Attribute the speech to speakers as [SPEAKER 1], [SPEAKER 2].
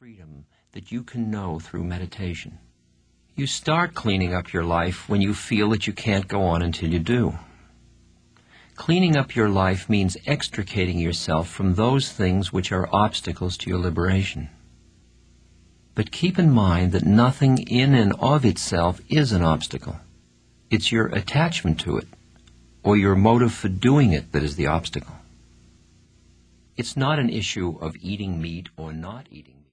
[SPEAKER 1] freedom that you can know through meditation. You start cleaning up your life when you feel that you can't go on until you do. Cleaning up your life means extricating yourself from those things which are obstacles to your liberation. But keep in mind that nothing in and of itself is an obstacle. It's your attachment to it, or your motive for doing it, that is the obstacle. It's not an issue of eating meat or not eating meat.